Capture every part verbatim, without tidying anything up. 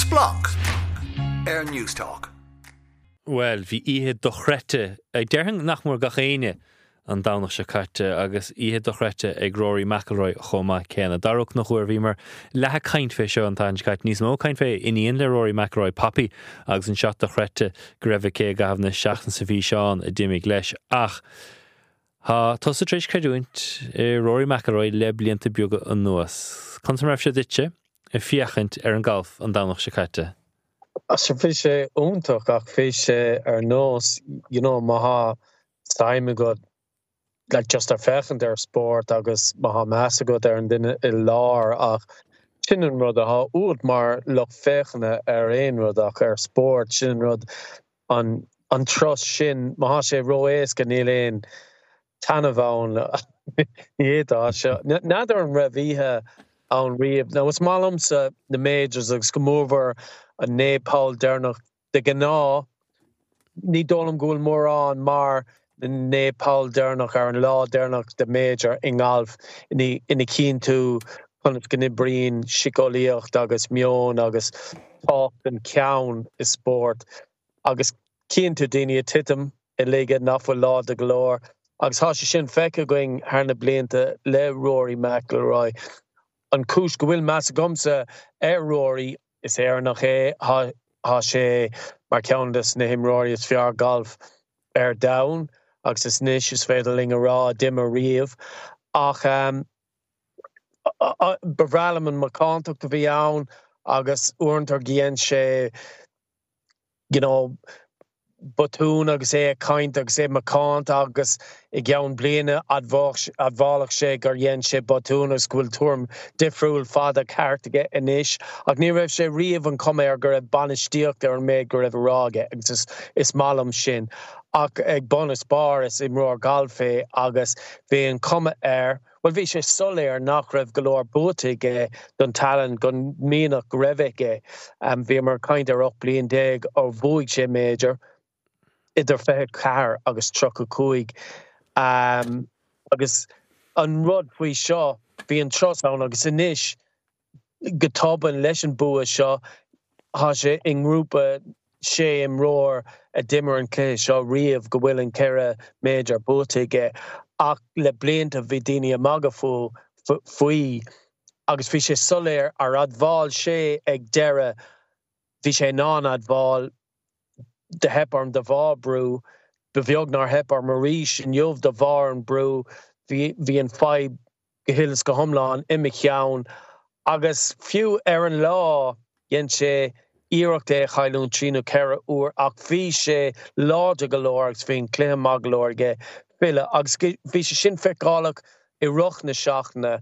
Splunk Air News Talk. Well, bhí ihe dochrete ag dearthing nach mór gachéine an dánach se carte agus ihe dochrete ag Rory McIlroy chomá céna. Darach nach chuir bhí mar lethe caint fé seo an táin cait níos mó caint fé iníon le Rory McIlroy papi agus an seach dochrete go raibh cé gahabhna seachtain sa bhí seán a dimig leis ach ha tosa tríis creúint Rory McIlroy le blianta beaga an nuas. Contam raibh se ditse a fiachint ar an golf an dánach se carte. As er fish úntaach ach fish ar nós, you know, maha staime god like just ar fechant ar sport agus maha massa god ar an dinne i lár ach sinan rud a ha úd mar loch fechane ar ein rud ach ar sport sinan rud an an trust sin maha sé roes gan níl tanaván níta se nadidir an raibhíthe an riamh. Now it's malumsa the majors agus go mór a né Paul Dernach de gná ní dólam gúil mór an mar the né Paul Dernach ar an lá Dernach de major in golf in ina cín tú chun gna brín sicóíocht agus mion agus top an ceann is sport agus cín tú daine a titim i léige nachfuil lá de glór agus há sé sin feice going thar na blianta le Rory McIlroy an cúis go bhfuil meas gomsa ar Rory is er nach é ha ha sé mar ceandas na himráí is fear golf ar down agus is níos is féidirling a rá dim a riamh ach um, bevralam an macántaach go bhí ann agus uairntar gíon sé you know botún agus é a caint agus é macánt agus i gceann bliana admhálach sé gur dhéann sé botún agus bhfuil tuam difriúil fada ceartaige inis ach ní raibh sé riamh an cuméir gur raibh banistíocht ar an méid gur raibh ráige agus is, is malam sin ach ag bonus bar is imróir galfé agus bhí an cuma air well bhí sé soléir nach raibh golóir bútaige don talan gon míach raibhige um, bhí mar caint ar up blion déag ó bhuaig sé major idir fé car agus truck a cuaig um, agus an rud faoi seo bhí an tros ann agus inis go tobann leis an bua seo há sé in grúpa sé imróir a dimmer an clé seo riamh go bhfuil an ceire major bútaige ach le blianta bhí daine amaga fú faoi agus bhí sé soléir ar admháil sé ag deire bhí sé ná admháil de heparm de bhá brú beviognár hepar maríis in jobh de bhar an brú hí an feib gohillas go thomláin imime cheann agus fiú ar an lá dhéann sé íireacht é chailún tríú ceire uair ach bhí sé láide go leor agus bhíon cluiche mag leorge fille agus bhí sé sin feicálaach i ruch na seachna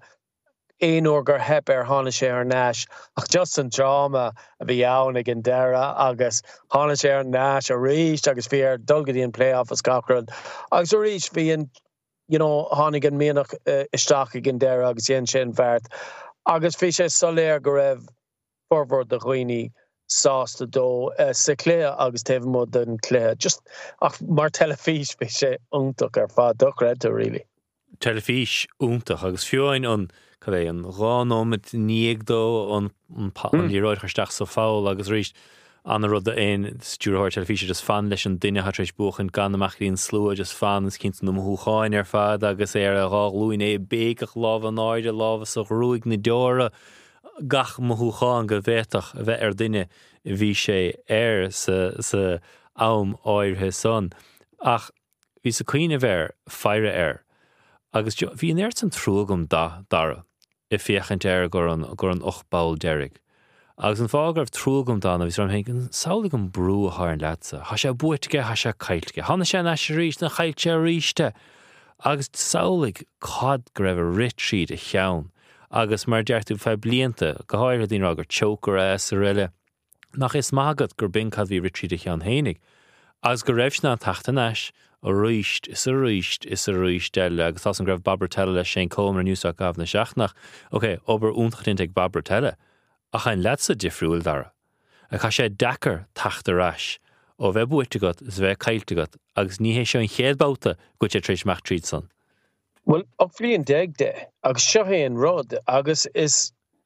éon uair gur hep ar tháinig sé ar náis ach just an drama a bhí ann ag an deire agus tháinig sé ar náis a ríist agus bhí ar dulgadíon playoff a scacrad agus a ríist bhí an you know tháinig an míonach uh, isteach ag an deire agus dhéann sin bheart agus bhí sé soléir go raibh forward de chuoine sásta dó uh, sa cléa agus taobh mud an cléa just ach mar telefís bhí sé úntaach ar fád dochreidte really. Telefís úntaach agus fiúin an cad é an ránómid níagdó an an líróid chuisteach sa fáil agus ríist an rud a éon stúrthir telefíse just fan leis an duine hat éis buchan gan amach íon slua just fan is cinint nó thuáin ar fad agus é ar a rálúin é béach láh an áide láh sa rúig na deora gach mo thuáin go bhéach a bheith ar duine bhí sé air sa sa am áirthe son ach bhí sa cuioine bhéir feire air agus bhí an airt an trúgam da dara i fiachant air gur an gur an ochbáil deireg. Agus an fágur trúgam dána bhís ram héin saola an brú a thar an leatsa. Tá sé buaitge, tá sé cailtge. Hanna sé na sé ríist na chailte ríiste. Agus saolig cad go raibh a rit siad a cheann. Agus mar deirtú fe blianta go háir dín agur choker as a riile. Nach is mágad gur bin cad bhí rit siad a cheann hénig. Agus go raibh na tachta neis a ríist is a ríist is a ríist deile agus tá an greibh Babratelli le Shane Coleman Newsach gaf na seachnach. Ok, ober úntachtin ag Babratelli. A chain letsa difriúil dara. A cha sé dachar tachta rais ó bheith buite got is bheith cailte got agus ní hé seo an chéadbáta go sé tríis meach tríd son. Well, op flion deag de agus seo héan rud agus is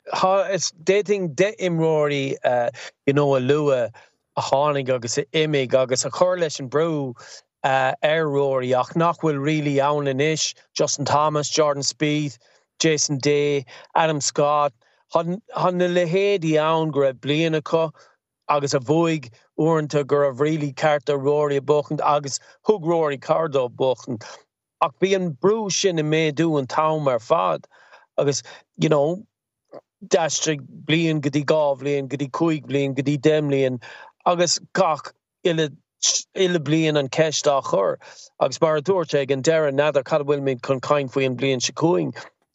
ha it's dating de imrory uh you know a lua a hánig agus a imig agus a chorlesh and brew uh air rory ach nach will really own in ish Justin Thomas, Jordan Spieth, Jason Day, Adam Scott han han le hedi own grab blianaco agus a voig ornta gur a really carta rory bochend agus hug rory cardo bochend ach being brew shin and me do and town mar fad agus you know Dastrig blian gedi gavlian gedi kuig blian gedi demlian agus gach ille ille blian an kesta chur agus bar dorteg and Darren nather cadwil mid con kind fuin blian shikuing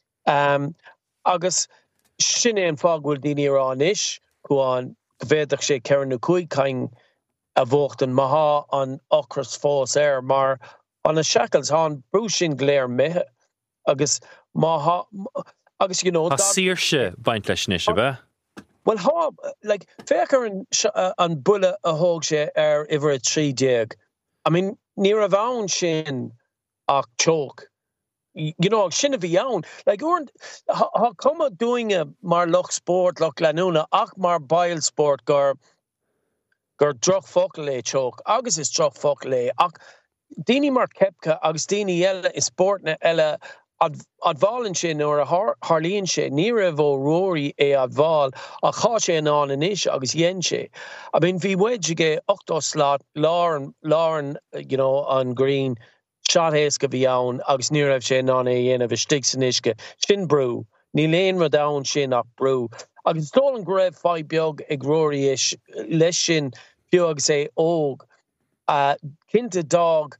um agus shinne and fog will dini ran ish go on vedach she karen nu kuig kind a vochten maha an okras fos air mar on a shackles han brushin glare me agus maha agus you know a sirse baint leis nishe ba well ha like faker an uh, an bulle a hog she er iver a tree dig I mean near a vaun shin ach choke you know shin of yaun like or ha come doing a mar loch sport loch lanuna ach mar bile sport gar gar drog fokle choke agus is drog fokle ach dini mar kepka agus dini ella is sport na ella ad advalin sin or a har harlín sé ní ra bó rory é adval a cha sé an an inis agus yen sé I mean vi wedge octo slot Lauren Lauren you know on green shot hes go vi an agus ní ra sé an é yen of a stigsanishke sin brew ní lein ra down sin up brew agus stolen gref five biog ag rory ish leis sin biog say og uh kinte dog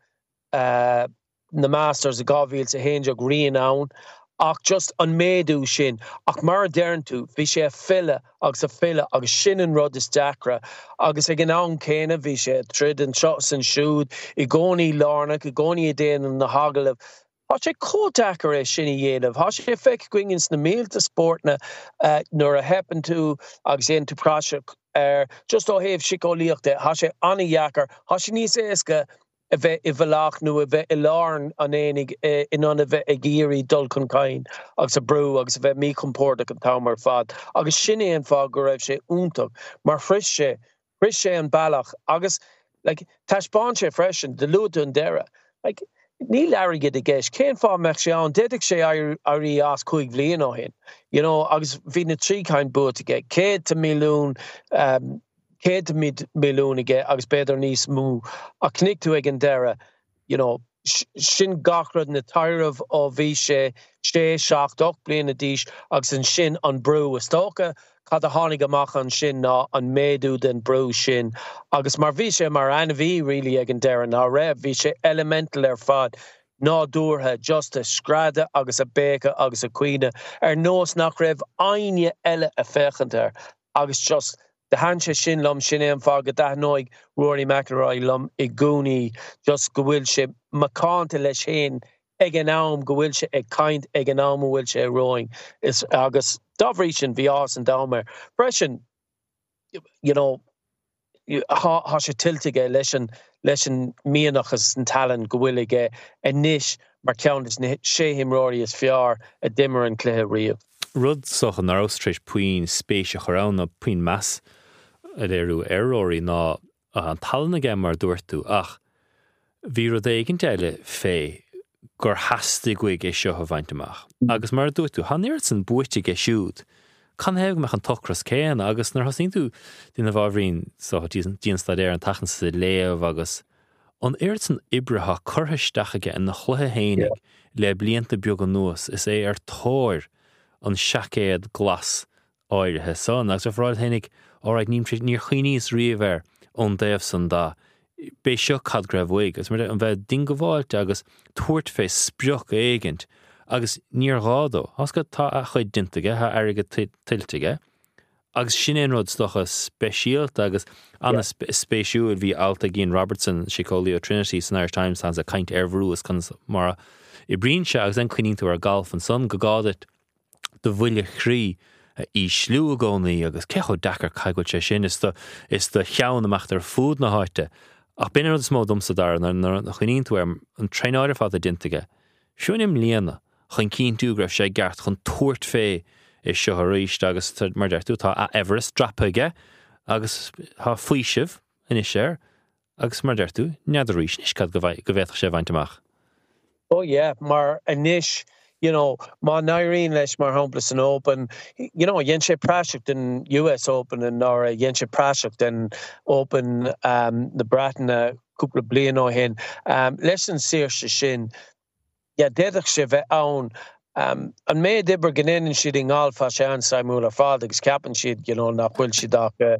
uh the Masters a gavil to henja green own ach just an medu shin ach mar dern to vi sé fille agus a fille agus shin and rod is dakra agus again on kena vi sé trid and shots and shoot igoni larna igoni den and the hagel of ha sé kodakar e shinny yelov ha sé fek gwingins na meal to sport na uh, nor a happen to agus in to prashuk er just o have shiko lichte ha sé ani yakar ha sé ni seska Eve ivelach nu eve ilarn an enig in an eve agiri dul con kain agus a brew agus eve mi comporta con tamer fad agus shinne an fag go raibh sé úntaach mar fris sé fris sé an bailach agus like tashban sé freshen de luúta an dera like ní larige de geis cén fá meach sé an déidir sé airí as chuig bblion ó hin you know agus bhí na trí cain buatige céad ta milliún um Ked mid milúnige agus beidir níos mú a knickú ag an dera you know sin gachrad na tairmh ó bhí sé sé seachtach bliana a díis agus an sin an brew a stócha cad a tháinig amach an sin ná an méadú den brew sin agus mar bhí sé mar ana bhí rilí ag an dera ná raibh bhí sé elemental ar fad ná dúrtha just a scrada agus a béca agus a cuine ar nós nach raibh aine eile a fechantar agus just the hanse shin lum shin am fag da noig Rory McIlroy lum I gúni just gohfuil se macánta leis hen ag an am gohfuil se ag kind ag an am bhfuil se roing is agus davrishin bhí as an damer freshen you know ha ha se tiltige leis an leis an mianachas an talan gohfuilige a nish mar ceann is sé him Rory is fiar a dimmer an cléthe riamh Rud soch an Australish puin spéise chorán na puin mass a léirú aróí ná an talna ge mar dúirtú ach bhí rud éigen teile fé gur hastig goig é seo a bhainteach agus mar dúirtú hanéirt san buite ge siúd can heag meach an tocras céan agus nar hasín tú dina bhrín so díonstadéir an tachan sa léamh agus an éirt san ibretha churthaisteige in na chluthe hénig le blianta beag an nuas is é ar tóir an seacéad glas áirithe son agus a bhráid hénig áráid níor chuoníos riamhar ón déobh san dá bé seo cad greibh uig agus mar an bheith din go bháilte agus tuairt fé sprioch éigent agus níor gádó as go tá a chuid dinteige ha airige tiltige agus sin éon rud stocha speisialt agus anna spéisiúil bhí alta Ian Robertson sicólaí ó Trinity san Irish Times has a caint airhrúas chun mar i bríonn se agus an cuinín tú ar golf an son go gádat do bhuiile chrí í slú a gcónaí agus cecho dachar caiigúil sé sin is is de cheann amach ar fúd na háite ach bin rud smó dumsa dar na chuoíonn tú ar an treáidir fád a dinteige siúnim líana chun cín tú greibh sé gart chun tuairt fé is seo ríist agus mar deirú tá a Everest drapaige agus há faoisih in is sér agus mar deirú nead ríist níos cad go bhéach sé bhaintach. Oh yeah, mar anish, you know, ma Naireen lesh mar humplas an Open, you know, Yenshe Prashik den U S Open and nor Yenshe Prashik den Open um the Bratton a couple of blian o hin. Um lesson sear shin. Yeah, dedach she ve own. Um and me dibber ganin sheeding alpha shan Simula Faldigs cap'n she'd, you know, not will she doc a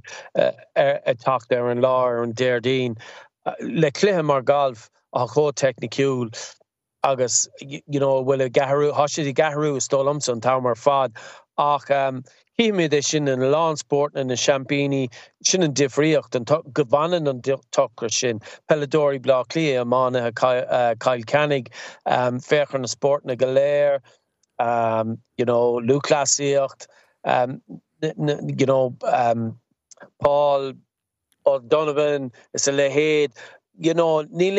a talk there in law and Derdeen. Le clihem or golf a ho technicule. Agus, you know, will a gaharu, hashidi gaharu stolumson tower fad. Ach, um, he made a shin in lawn sport and a champini, shin and diffriocht and gavanan and tucker shin, Peladori Blockley, a man, a Kyle Cannig, um, Fair and a sport and a Galair, um, you know, Luke Lassiocht, um, you know, um, Paul O'Donovan, it's a Lehead. You know,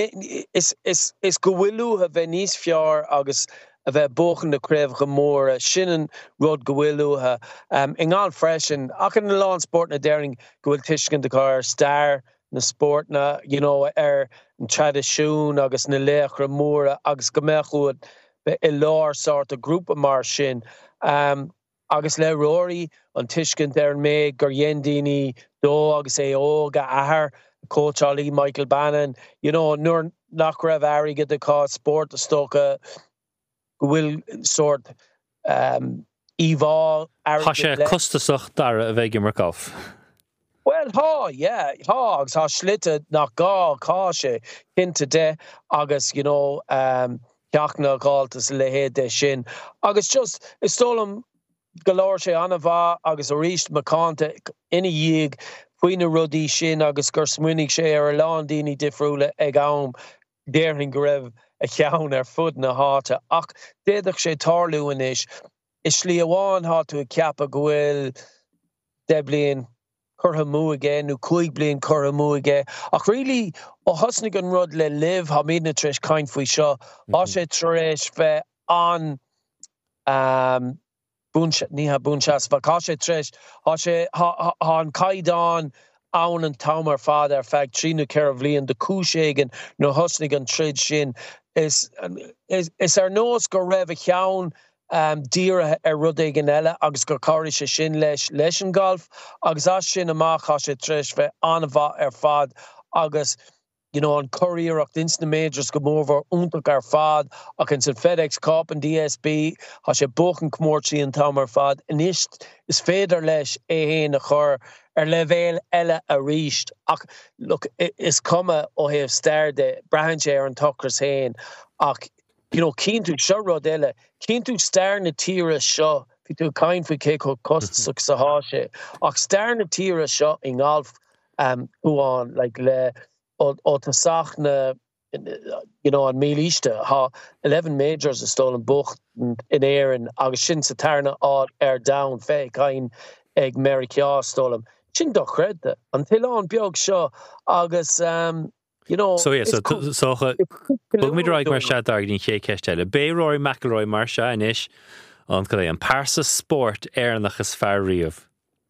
is is is gowilu ha venis fiar agus a ve bochen de krev gemore shinnen rod gowilu ha um ingal freshen aken the lawn sport na daring gwil tishkin de car star na sport na you know er chada shoon agus na lech remore agus gemechud be a lar sort of group of marshin um agus le Rory on tishkin der me Goryendini do agus e oga ahar Coach Ali, Michael Bannon, you know, nur nachrev Ari get the cause sport the stoka will sort um Eva Ari. Hashe Costasach dar a vegi Markov. Well, ha, yeah, hogs, ha schlitte nach ga kashe into de August, you know, um Yakna Galtas lehe de shin. August just it's stolum galore anava August a reached McConta in a yig. Queena Ruddy Shin agus gur smuinnig sé ar lán daoine difriúla ag am déirning go raibh a cheann ar fud na háta ach déadach sé tarlú inis is slí amháin hátu a ceapa go bhfuil de bliain curtha mú aige nó cuaig bliain curtha mú aige ach really ó thosnig an rud le live ha míad na tris caint faoi seo á sé treis bheith an um Bunch niha bunchas vakashe tresh hashe ha han kaidan aun and tomer father fact trinu keravlian the kushegen no husnigan trid shin is is is er nos go rev chaun um dira er rudegen ella agus go karische shin lesh leshen golf agus as shin amach hashe tresh ve anava er fad agus you know, on courier of the instant majors come over unter our fad against the FedEx Cup and D S B has a bochen comorchi and Tomer fad and is is feder lesh eh na chor er level ella a reached look it is come o have starred the branch air and Tucker's hand ach you know keen to show rodella keen to star na tira show if you kind for cake cost success hashe ach star na tira show in golf um who on like le O o ta sach na you know on Miliste ha eleven majors a stolen book in air and agus sin satarna all air down fe kain ag Mericya stolen sin do credde until on biog show agus um you know so yeah so cool. so bug me drag mar sha dag din che kestelle be Rory McIlroy mar sha inish on kale an Parsa sport air nach is farrief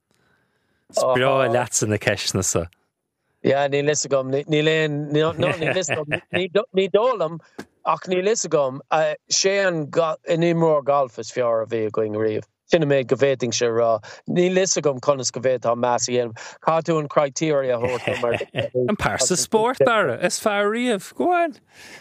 spro lats in the keshna so yeah, ni lisagum ni len no ni lisagum ni ni dolam ach ni lisagum uh Shane got an imor golf is fiar a ve going reeve sinna me goveting she ra ni lisagum conas govet on massive cartoon criteria hot mar an Parsa sport there is far reeve go on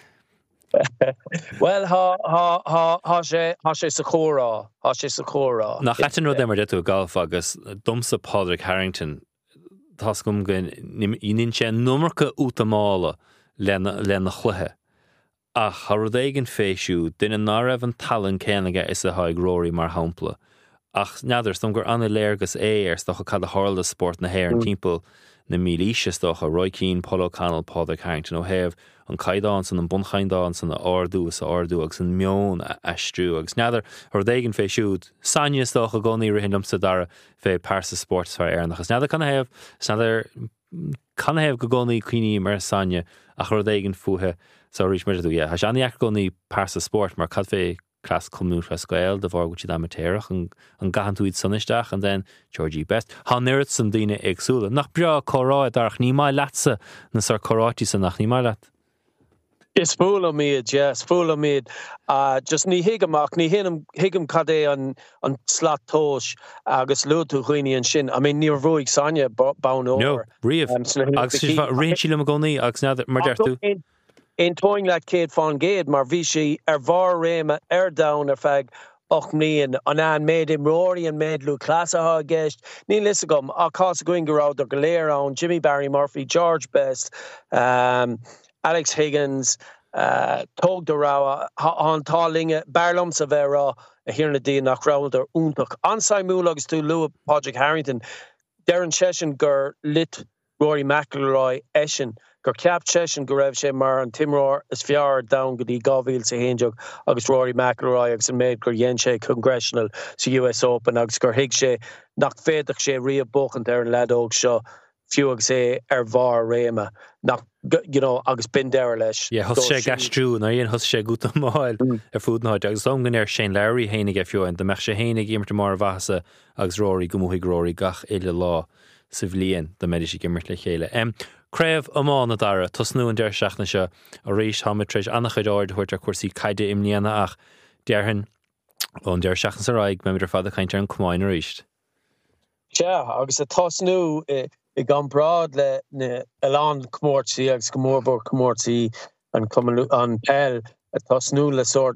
well ha ha ha ha she ha she sakura ha she sakura nach hatin ro demer to golf agus dumsa Padraig Harrington Tascum gan inin sé nummerke útamála lena lena chluthe ach hardagen féisiú duine ná raibh an talan cénaige is a haig Rory mar hampla ach neidir stom gur anna léirgus é ar stocha cad a hála sport na héir an timppel na mílíise stocha Roy Keane, Paul O'Connell, Padraig Harrington ó héamh an caiidán san an bunchaindán san na ardú sa ardú agus an mion a eistrú agus neidir hardagen féisiúd Sanya stocha gcónaí rihinnom sa dara fé Parsa sports fear ar nachas neidir canna héamh neidir canna héamh go gcónaí cuioine mar Sanya a hardagen fuathe sa rís mar dú has anna ag gcónaí Parsa sport mar cad fé clas cumnú fe scoil de bhar go si amatéireach an an gahan túid sunisteach an den Georgie Best. Há neirt san daine agsúla. Nach bra choráid arach ní mai latsa na sar chorátí san nach ní mai lat. Is full of me, yes, full of me. Uh, just ní higamach, ní hinam higam cadé an an slot tosh agus lutu chuini an shin. I mean, níor bhuaig sanya baun over. No, riamh. Agus si réon síle a gcónaí agus náidir mar deirtú. In toing like Kate Fan Gade, mar bhí si ar bhar réime ar down ar feig och mlíon an an méid im roirí an méid lú clasatha gist. Ní lisa gom, a cás going go rád ar go léir an Jimmy Barry Murphy, George Best, um, Alex Higgins, uh, Tóg de Rá, an tálinge, Barlum sa bheith a hirna dí nach rád ar úntach. Ansai múl agus tú Lua Padraig Harrington, Darren Session gur lit Rory McIlroy esin, gur ceap session go raibh sé mar an timróir is fear down go dtí gábhíl sa héinteog agus Rory McIlroy agus an méid gur dhéan sé congressional sa U S Open agus gur hiig sé nach féadach sé riamh buchant ar an ledóg seo fiú agus é ar bhar réime nach you know agus bin deir leis. Yeah, hus sé gastrú na íon hus sé gut máil ar fúdnáid agus domgan ar Shane Lowry hénig a fiúin de meach sé hénig imirta mar bhasa agus Rory gomúigh Rory gach éile lá sa bhliain de méidir gimmert le chéile. Um, Craibh amán na dara, tos nu an deir seachna se a rééis hamitréis annach chuid áid chuirt ar cuasaí caide imníana ach dearhan ón deir seachna sa raig me idir fad a chainte an cumáin a ríist. Yeah, agus a tos nu i, i gan brad le na Elan Comórtaí agus Gomórbór Comórtaí an an pel a tos nu le sort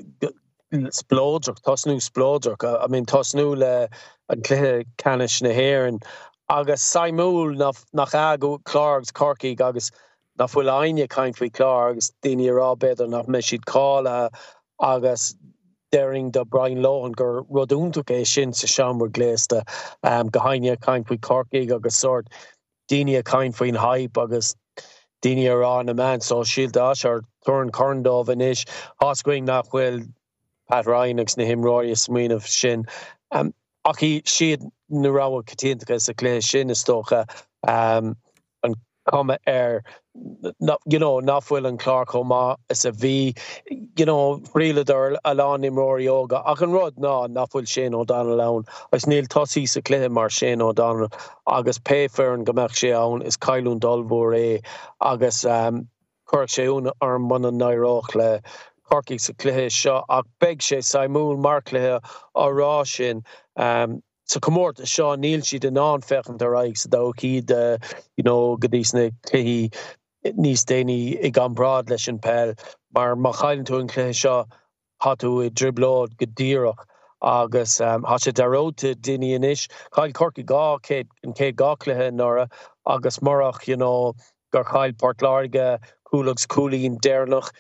splódrach, tos nu splódrach. I mean tos nu le an cléthe canis na héireann agus saimúl nach nach agu Clarks Corky agus na fuil aine kaint fui Clark agus daoine rá beidir nach me siad cála agus daring de Brian Lohan gur rodúntaach é sin sa seanmar gléasta um, gohaine kaint fui Corky agus sort daoine a kaint fuin hype agus daoine rá na man so shield as ar turn corndóh in ish oscuing nach bhfuil Pat Ryan agus na himráí smín of sin um, Aki siad na ráha catíontacha sa clé sin is tócha um, an cuma ar you know, náfuil an Clark chomá is a bhí you know, riladar a lán imróí óga ach an rud ná náfuil Shane O'Donnell ann agus níl tosí sa clé mar Shane O'Donnell agus péfar an gomach sé ann is Cailún Dulbhór é agus um, chuir sé ún ar man an nairách le Corky sa cléthe seo ach beag sé saimúl mar cléthe árá sin um, so comórta seo níl siad an an fechant ar aig sa dóchaíd uh, you know, go dtí sna cléthe níos déine i gan brad leis an pel mar má chailann tú an cléthe seo há tú i driblód go díreach agus um, há sé daróta daoine inis chail Corky gá céad an céad gá cléthe nora agus marach you know, gur chail Portláirge cúlagus cúlaín déirnach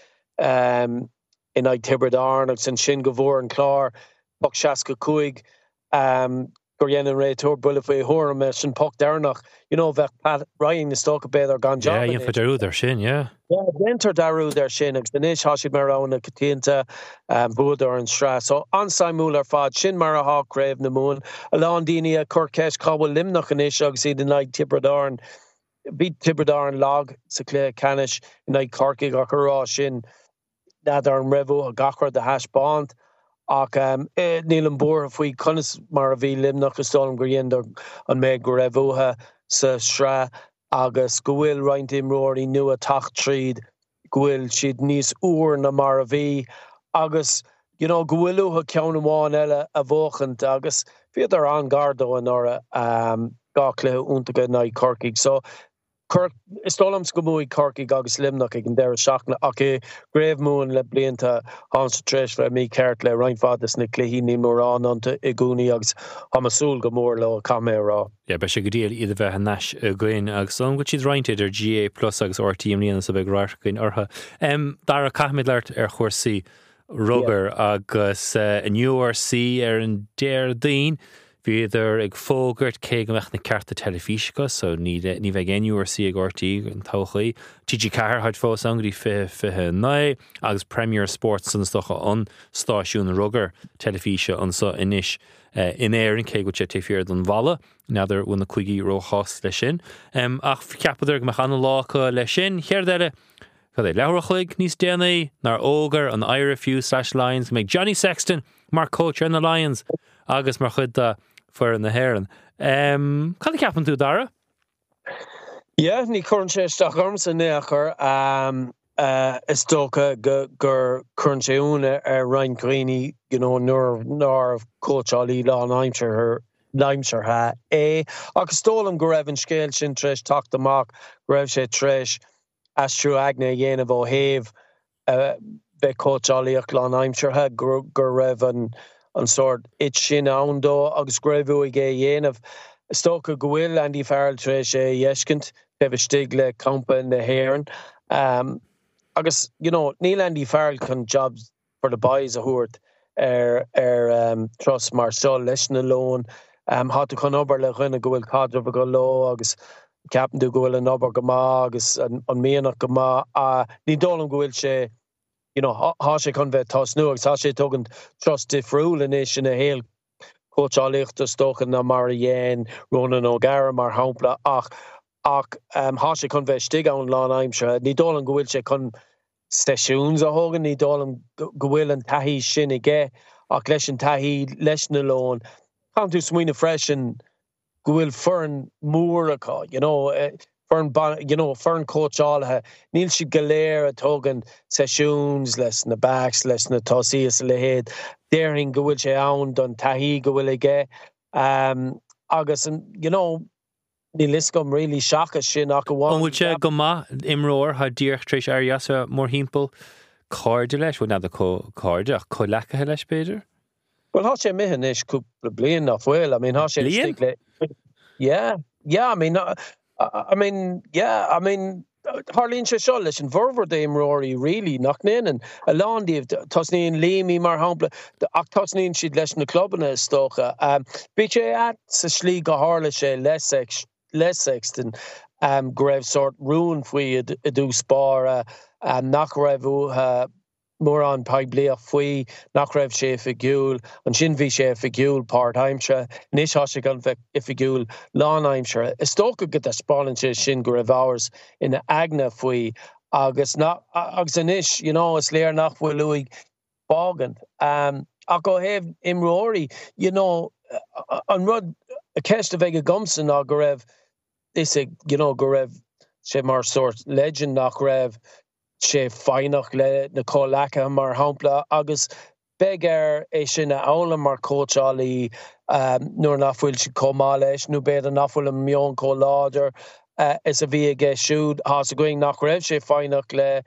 um, in ag Tibredarn agus an sin go bhór an chlár Puck Seaca Cuig um, gur dhéanann réiteoir bula faoi thuair me sin Puck Darnach you know bheith Pat Ryan is tócha béad ar gan job. Yeah, dhéanfar darúd ar sin, yeah. Yeah, dhéantar darúd ar sin agus den isis háisiid mar anna catíanta um, búdar an srá. So ansaimúil ar fad sin mar a há craibh na mún a lán daoine a chur ceis cabhfuil limnach in isis agus iad in ag Tibredarn bhí Tibredarn lag sa clé canis in ag Corky ach rá sin nádar an raibh a gachar de haisbánt ach um, eh, níl an bór faoi conas mar a bhí limnach is tólam gur dhéantar an méid go raibhútha sa srá agus go bhfuil roinnt imróirí nua tacht tríd go bhfuil siad níos úr na mar a bhí agus you know, go bhfuilútha ceann amháin eile a bhóchant agus fiadar an gardó an ára um, gach le úntacha na Corky so Kirk is stolams go múi Corky agus limnach ag an deir seachna ach é gréibh mún le blianta háns tréis le mí ceart le reinfadas na cluichí ní mórrán ananta i gúnaí agus hamasúil go mór le camé rá. Yeah, be sé go díal iad a bheith an neis a gcuin agus an go siad rointed ar G A plus agus R T M líana sa bheith ráir chuin ortha. Um, dar a caithmid leart ar chóirsaí rugger yeah. agus uh, an U R C ar an déir daoin bhí idir ag fógart cé go meach na cearta telefísica so ní ní bheith gin U R C ag R T an tochaí T G Ceathair haid fós an grí fi fithe nai agus Premier Sports san stocha an stáisiún rugger telefíse an sa inis uh, in éireann cé go te fiar don bhalla nadidir bhna chuigí róchás lei sin um, ach ceapadidir go meach an lácha lei sin cheir deile Cad é leabharchuig níos déanaí nar ógar an Ira Few slash Lions make Johnny Sexton mar coach in the Lions agus mar chud da for in the Heron. Um, Cad é ceapan tú dara? Yeah, ní chuann sé isteach ormsa néachar um, uh, is tócha gur chuann sé úna ar Ryan Greeny, you know, nuair nar coacháilí lá an aimseir Leimseir ha é agus tólam go raibh an scéil sin treis tacht amach go raibh sé treis as trú agne dhéanamh ó thaobh uh, bheith coacháilíocht lá an aimseir ha gur raibh an an sort it sin ann dó agus go raibh uig é dhéanamh. Is tócha go bhfuil Andy Farrell treis é dhéiscint bheith stig le campa in the Heron. Um, agus, you know, Neil Andy Farrell can jobs for the boys a húirt ar ar um, Trust Marshall leis na loan. Um, how to come over le rinne go bhfuil cadre go lo agus ceapan tú go bhfuil an obair go má agus an méanach go má a ní dólam go bhfuil sé, you know, há sé chun bheith tosnú agus há sé tugann trust difriúil inis in a héal coacháilíocht tócha na mar a dhéan Ronan O'Gara mar hampla ach ach um, há sé chun bheith stig an lá aimseir ní dólam go bhfuil sé chun sesiúns a thugan ní dólam go bhfuil an taithí sin i gé ach leis an taithí leis na lón. Come to smuoine freisin go bhfuil fearn mór acu, you know, uh, fearn, you know, fearn coacháilethe. Níl siad go léir a tógan sesiúns leis na backs, leis na tosíos le héad. Déirhin go bhfuil sé ann don taithí go bhfuil ige. Um, agus, you know, níl iscom really seachas sin ach go bháin. An bhfuil sé go má imróir ha díoch treis airheasa mór hímpel cáirde leis, bhfuil nád a cáirde ach có lecathe leis beidir? Well, how she made this couple of blian off well. I mean, how she stick yeah, yeah. I mean, uh, I mean, yeah. I mean, Harleen Shasholish and Verver Dame Rory really knocked in and along the Tosneen Leamy Mar Hampla the Tosneen she'd less in the club and a stocha. Um, B J at Sashli Harlish less sex less sexton. Um, Grave sort ruin for you do spar. Um, knock revu uh. Mór an paibléach faoi nach raibh sé figiúil an sin bhí sé figiúil part-aimse níos há sé gan figiúil lán-aimse. Is tócha go a spálann sé sin go raibh áras ina agna faoi agus agus inis, you know, is léir nach bhfuil luigh bágan. Um, ach go héobh imreoirí, you know, an rud a ceist a bheith a gomsan ach go raibh is you know, go raibh sé mar sort legend nach raibh sé feinach le na cólacha mar hampla agus begar é sin a ála mar coacháilí um, nuair nachfuil si comá leis nó beidir nachfuil a mion có láidir uh, is a bhí a gé siúd has a going nach raibh sé feinach le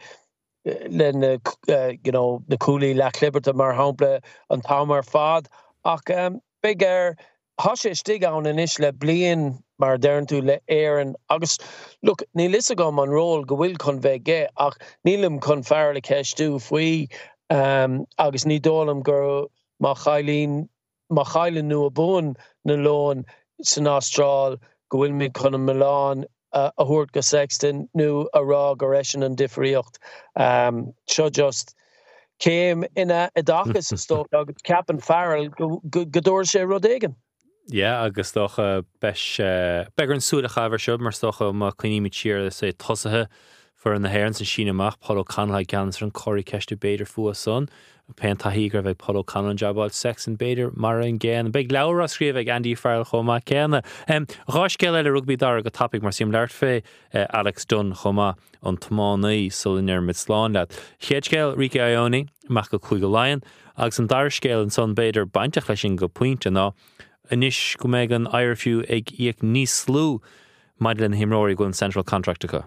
le na uh, you know na cúlaí le cliberta mar hampla an tamar fad ach um, begar há sé stig an inis le blian mar dearn tú le éan agus look ní lisa go man ról go bhfuil chun bheith gé ach nílim chun fearr le ceistú faoi um, agus ní dólam gur má chailín má chailín nu a bún na lón san Austráil go bhfuil mé chun an Milan uh, a thuirt go Sexton nu a rá go résin an difríocht um, seo just céim ina a dachas a stó agus Capan Farrell go dúir sé rud éigen. Yeah, agus stocha beis uh, begur an súla chaver sib mar stocha má cuiníimi tíir sé tosathe for an na Heron san sin amach Paulo Conley gans an choirí ceistú beidir fua son pen taí gur bheith Paulo Conley jobáil Sexton beidir mar an gcéan big leabhar a scríomh ag Andy Farrell chomá céanna. Um, Ráiscéil eile rugby dar go topic mar sim leart fé uh, Alex Dunn chomá an tmánaí sulínar mit sláán leat. Chéadcéil Ricky Ione mach go chuig go Lion agus an dar scéil an son beidir baintach leis sin go puinte ná Anish go méid an Ira Few ag íoc níos slú maidin himróirí go an central contractacha.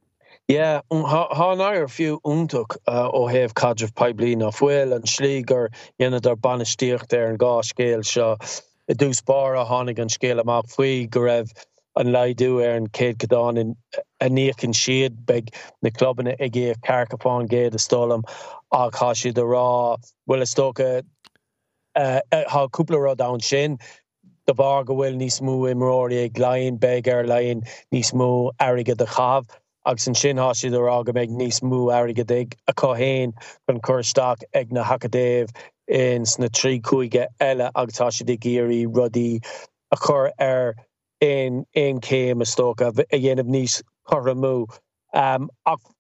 Yeah, há an Ira Few úntaach ó héobh cadreh pebliain nach bhfuil an slí gur dhéanamh ar banistíocht ar an gá scéal seo i dús bar a tháinig an scéal amach faoi go raibh an leidú ar an céad cadán in a níochann siad beag na clubbanna ag íoc carcapáin géad a stólam ach há siad a rá bhfuil is tócha Uh, how cúpla rud an sin de bar go bhfuil níos mó imreoirí ag Lion begar Lion níos mó airige de chab agus an sin há siad ará go méid níos mó airige ag a chohéin chun chuirteach ag na Hacadéh in sna trí cúige eile agus tá siad ag géirí rudaí a chur ar in in céim a stócha a dhéanamh níos choramú um, ach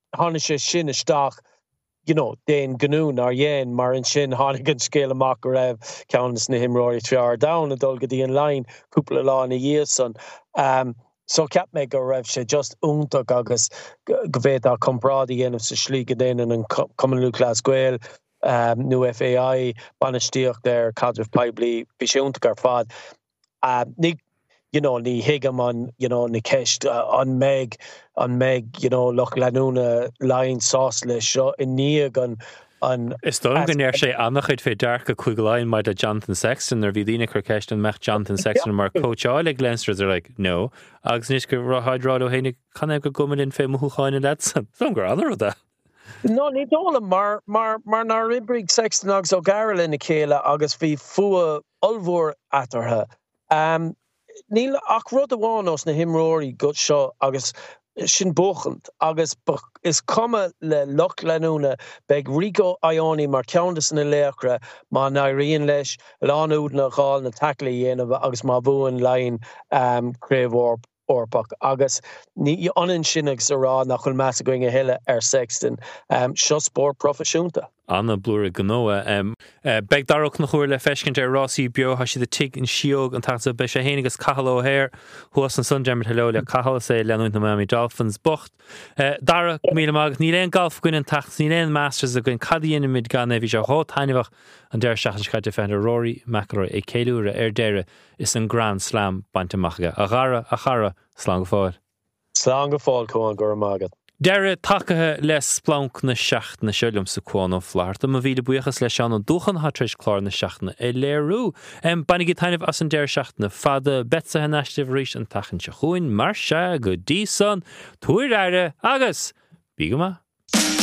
hána sé sin isteach you know, den ganún ar yen mar in sin hánig an scéile amach go raibh ceannas na himróirí triar down a dul go dtí an lein cúpla lá na díosan. Um, so ceap me go raibh sé just úntaach agus go bhéad a comprádaí dhéanamh sa slí go déanaan an Cumann Lúthchleas Gael um, nó F A I banistíocht ar cadrih peibli bhí sé úntaach ar fad. Uh, ní you know, ni higam on, you know, ni kesh uh, on meg, on meg, you know, loch lanuna line sauce lish in niag on on. Is dom gynner sé annachid fe dark a quick line by the Jonathan Sexton or vidina kerkesh and mech Jonathan Sexton mar coach all like Leinster are like no. Agus nish go hydrado henig can I go gomen in fe muhu chain that son. Don't go other of that. No, ni dola mar mar mar na ribrig Sexton agus O'Garrel in the Kayla agus fi fua ulvor atar her. Um. Níl ach rud amháin na himróirí go seo agus sin buchant agus is cuma le loch leanúna beag Rico Ioni mar ceantas na léachra má naíonn leis lánúd na gáil na taclaí dhéanamh agus má bhuain lein um, créomh orpach agus ní anan sin agus ará nach chuil measa going a heile ar Sexton um, seo spór profisiúnta. Anna blúra gnoa um, uh, beg darach na chuir le feiscint ar Rossi bio ha si de tig in siog an tata be sé hénig as cahal ó hair huas an sun dermot hello le cahal sé leanúint na Miami Dolphins bocht uh, dara míle mag ní len golf gwyn an tacht ní len masters a gwyn cadíon in mid gan evi se hó tainifach an der seachan defender Rory McIlroy e céilúra ar deire is an Grand Slam bantamachga a gara a chara slán go fáil. Slán go fáil cóan gur magad. Deire takethe les splank na seacht na siúlum sa cuán ó flaart a ma bhíle buchas leis an an dúchan hatris chlár na seachna e léirú. Um, Bannig tainmh as an deir seacht na fada betsa hanastiv rís an tachan se chuin mar se go dísan tuair aire agus bígama.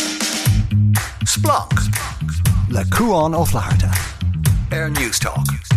Splunk le cuán ó flaarta. Air News Talk.